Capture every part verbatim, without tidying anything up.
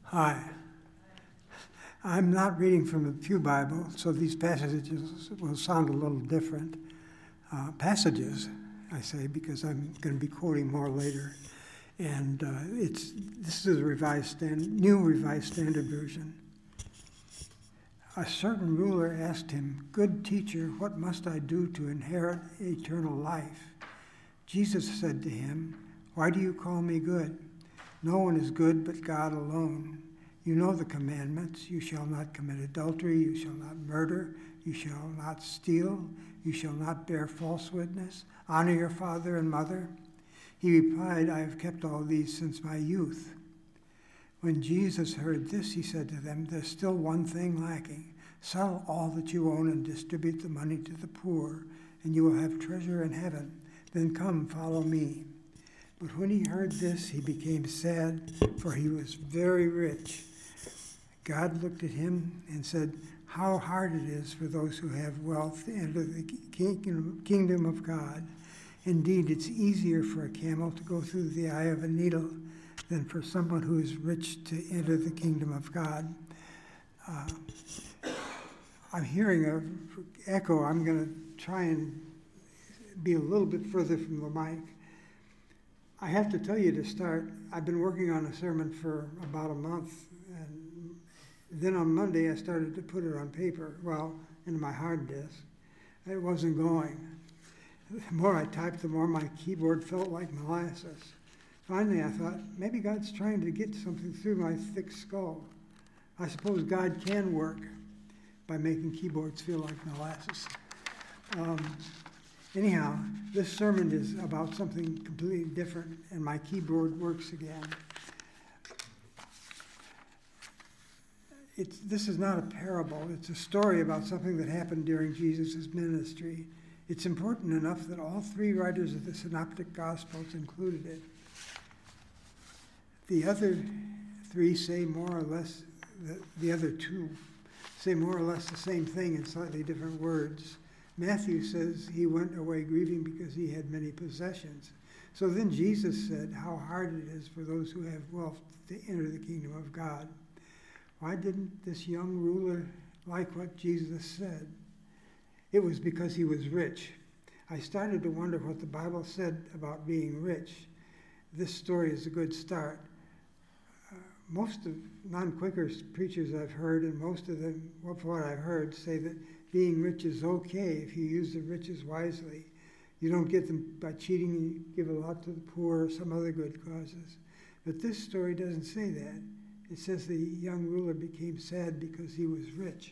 Hi. I'm not reading from the Pew Bible, so these passages will sound a little different. Uh, passages, I say, because I'm going to be quoting more later. And uh, it's this is a revised stand, new Revised Standard Version. A certain ruler asked him, "Good teacher, what must I do to inherit eternal life?" Jesus said to him, "Why do you call me good? No one is good but God alone. You know the commandments. You shall not commit adultery. You shall not murder. You shall not steal. You shall not bear false witness. Honor your father and mother." He replied, "I have kept all these since my youth." When Jesus heard this, he said to them, "There's still one thing lacking. Sell all that you own and distribute the money to the poor, and you will have treasure in heaven. Then come, follow me." But when he heard this, he became sad, for he was very rich. God looked at him and said, "How hard it is for those who have wealth to enter the kingdom of God. Indeed, it's easier for a camel to go through the eye of a needle than for someone who is rich to enter the kingdom of God." Uh, I'm hearing an echo. I'm going to try and be a little bit further from the mic. I have to tell you to start, I've been working on a sermon for about a month, and then on Monday I started to put it on paper, well, into my hard disk. It wasn't going. The more I typed, the more my keyboard felt like molasses. Finally, I thought, maybe God's trying to get something through my thick skull. I suppose God can work by making keyboards feel like molasses. Um, anyhow, this sermon is about something completely different, and my keyboard works again. It's, this is not a parable. It's a story about something that happened during Jesus' ministry. It's important enough that all three writers of the Synoptic Gospels included it. The other three say more or less, the, the other two say more or less the same thing in slightly different words. Matthew says he went away grieving because he had many possessions. So then Jesus said how hard it is for those who have wealth to enter the kingdom of God. Why didn't this young ruler like what Jesus said? It was because he was rich. I started to wonder what the Bible said about being rich. This story is a good start. Uh, most of non-Quaker preachers I've heard, and most of them, what I've heard, say that being rich is okay if you use the riches wisely. You don't get them by cheating, you give a lot to the poor or some other good causes. But this story doesn't say that. It says the young ruler became sad because he was rich.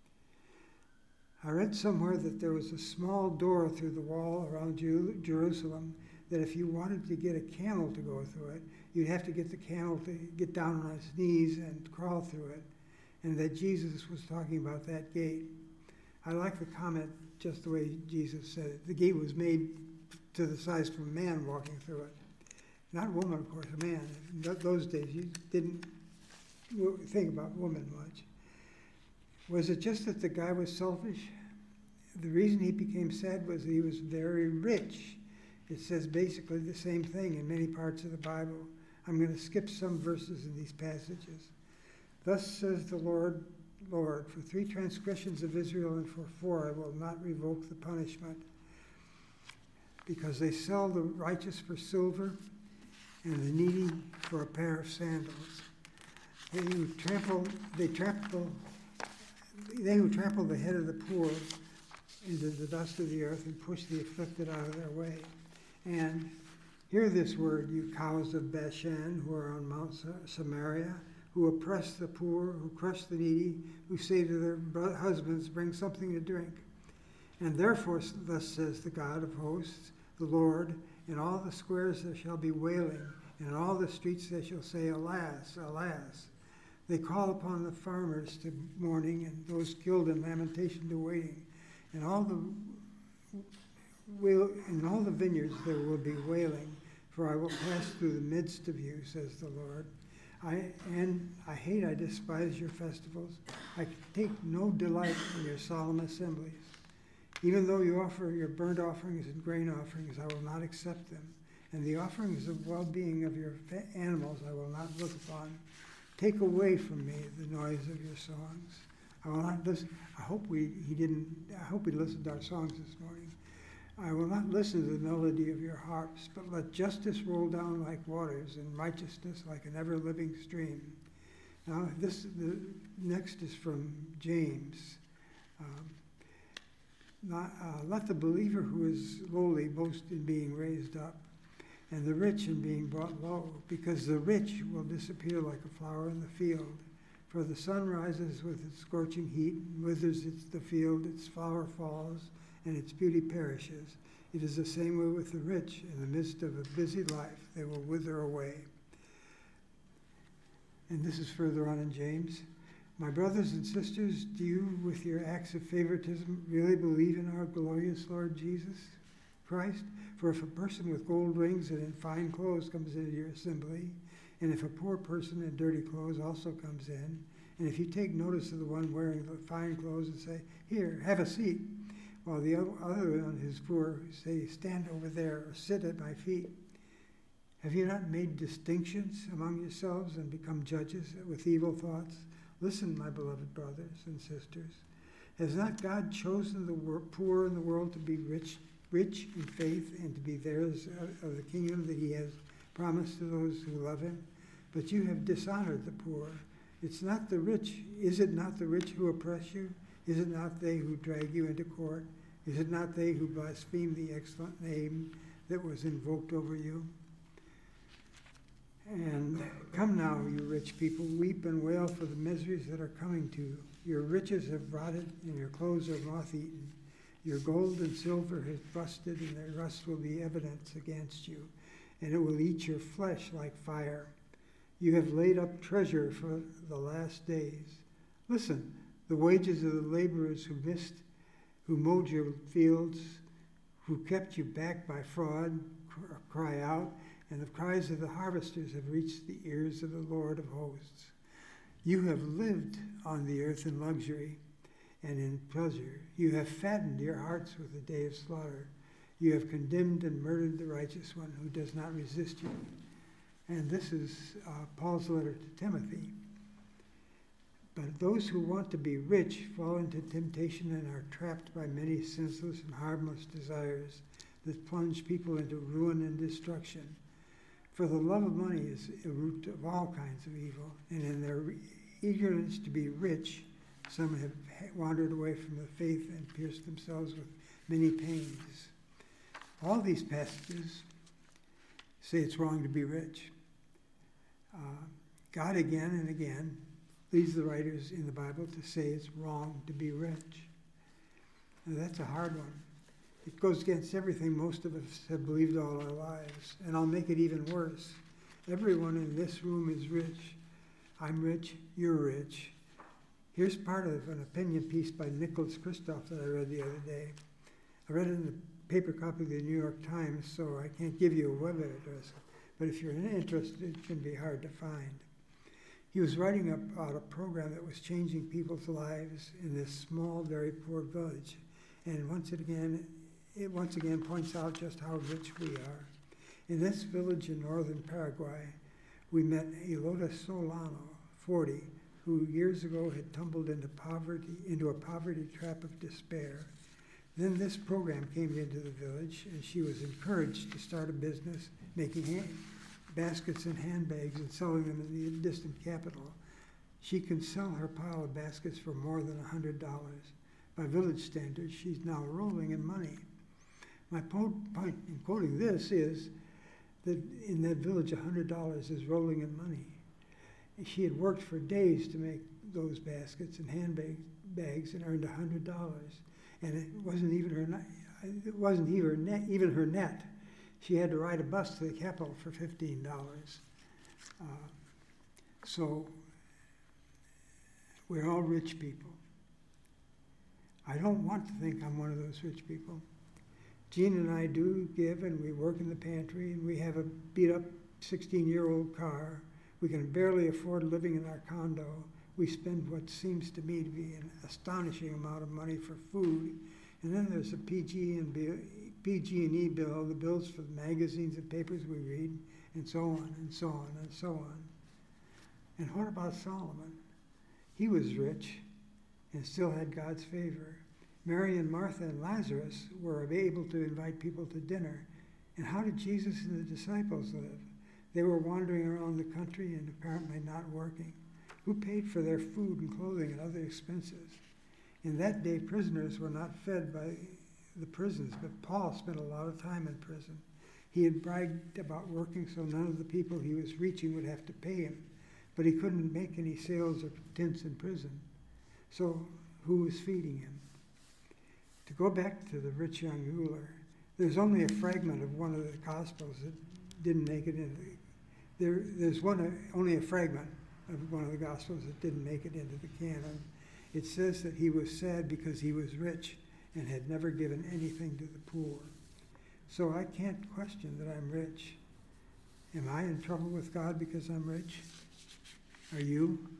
I read somewhere that there was a small door through the wall around Jerusalem that if you wanted to get a camel to go through it, you'd have to get the camel to get down on its knees and crawl through it, and that Jesus was talking about that gate. I like the comment just the way Jesus said it. The gate was made to the size for a man walking through it. Not a woman, of course, a man. In those days, you didn't think about women much. Was it just that the guy was selfish? The reason he became sad was that he was very rich. It says basically the same thing in many parts of the Bible. I'm going to skip some verses in these passages. Thus says the Lord, Lord, for three transgressions of Israel and for four I will not revoke the punishment, because they sell the righteous for silver and the needy for a pair of sandals. They who trample, they trample, they who trample the head of the poor into the dust of the earth and push the afflicted out of their way. And hear this word, you cows of Bashan who are on Mount Samaria, who oppress the poor, who crush the needy, who say to their husbands, bring something to drink. And therefore, thus says the God of hosts, the Lord, in all the squares there shall be wailing, and in all the streets they shall say, alas, alas. They call upon the farmers to mourning, and those skilled in lamentation to waiting. In all the in all the vineyards there will be wailing, for I will pass through the midst of you, says the Lord. I and I hate, I despise your festivals. I take no delight in your solemn assemblies. Even though you offer your burnt offerings and grain offerings, I will not accept them. And the offerings of well-being of your animals I will not look upon. Take away from me the noise of your songs. I will not listen. I hope we he didn't. I hope he listened to our songs this morning. I will not listen to the melody of your harps, but let justice roll down like waters and righteousness like an ever-living stream. Now, this the next is from James. Um, not, uh, let the believer who is lowly boast in being raised up, and the rich in being brought low, because the rich will disappear like a flower in the field. For the sun rises with its scorching heat, and withers its the field, its flower falls, and its beauty perishes. It is the same way with the rich. In the midst of a busy life, they will wither away. And this is further on in James. My brothers and sisters, do you, with your acts of favoritism, really believe in our glorious Lord Jesus Christ? For if a person with gold rings and in fine clothes comes into your assembly, and if a poor person in dirty clothes also comes in, and if you take notice of the one wearing the fine clothes and say, here, have a seat, while the other one who's poor say, stand over there or sit at my feet, have you not made distinctions among yourselves and become judges with evil thoughts? Listen, my beloved brothers and sisters. Has not God chosen the poor in the world to be rich, rich in faith and to be theirs of the kingdom that he has promised to those who love him? But you have dishonored the poor. It's not the rich. Is it not the rich who oppress you? Is it not they who drag you into court? Is it not they who blaspheme the excellent name that was invoked over you? And come now, you rich people, weep and wail for the miseries that are coming to you. Your riches have rotted, and your clothes are moth-eaten. Your gold and silver has rusted, and their rust will be evidence against you, and it will eat your flesh like fire. You have laid up treasure for the last days. Listen, the wages of the laborers who missed, who mowed your fields, who kept you back by fraud, cry out, and the cries of the harvesters have reached the ears of the Lord of hosts. You have lived on the earth in luxury and in pleasure. You have fattened your hearts with the day of slaughter. You have condemned and murdered the righteous one who does not resist you. And this is uh, Paul's letter to Timothy. But those who want to be rich fall into temptation and are trapped by many senseless and harmless desires that plunge people into ruin and destruction. For the love of money is a root of all kinds of evil, and in their eagerness to be rich, some have wandered away from the faith and pierced themselves with many pains. All these passages say it's wrong to be rich. Uh, God again and again leads the writers in the Bible to say it's wrong to be rich. And that's a hard one. It goes against everything most of us have believed all our lives. And I'll make it even worse. Everyone in this room is rich. I'm rich, you're rich. Here's part of an opinion piece by Nicholas Kristof that I read the other day. I read it in the paper copy of the New York Times, so I can't give you a web address. But if you're interested, it can be hard to find. He was writing about a program that was changing people's lives in this small, very poor village. And once again, it once again points out just how rich we are. In this village in northern Paraguay, we met Elota Solano, forty, who years ago had tumbled into poverty, into a poverty trap of despair. Then this program came into the village, and she was encouraged to start a business making hand, baskets and handbags and selling them in the distant capital. She can sell her pile of baskets for more than one hundred dollars. By village standards, she's now rolling in money. My point in quoting this is that in that village, one hundred dollars is rolling in money. She had worked for days to make those baskets and handbags and earned one hundred dollars. And it wasn't even her net. It wasn't even net, even her net. She had to ride a bus to the capital for fifteen dollars. Uh, so we're all rich people. I don't want to think I'm one of those rich people. Jean and I do give, and we work in the pantry, and we have a beat-up sixteen-year-old car. We can barely afford living in our condo. We spend what seems to me to be an astonishing amount of money for food. And then there's a P G and E bill, the bills for the magazines and papers we read, and so on, and so on, and so on. And what about Solomon? He was rich and still had God's favor. Mary and Martha and Lazarus were able to invite people to dinner. And how did Jesus and the disciples live? They were wandering around the country and apparently not working. Who paid for their food and clothing and other expenses? In that day, prisoners were not fed by the prisons, but Paul spent a lot of time in prison. He had bragged about working so none of the people he was reaching would have to pay him, but he couldn't make any sales of tents in prison. So who was feeding him? To go back to the rich young ruler, there's only a fragment of one of the Gospels that didn't make it into the, there, there's one, only a fragment of one of the Gospels that didn't make it into the canon. It says that he was sad because he was rich and had never given anything to the poor. So I can't question that I'm rich. Am I in trouble with God because I'm rich? Are you?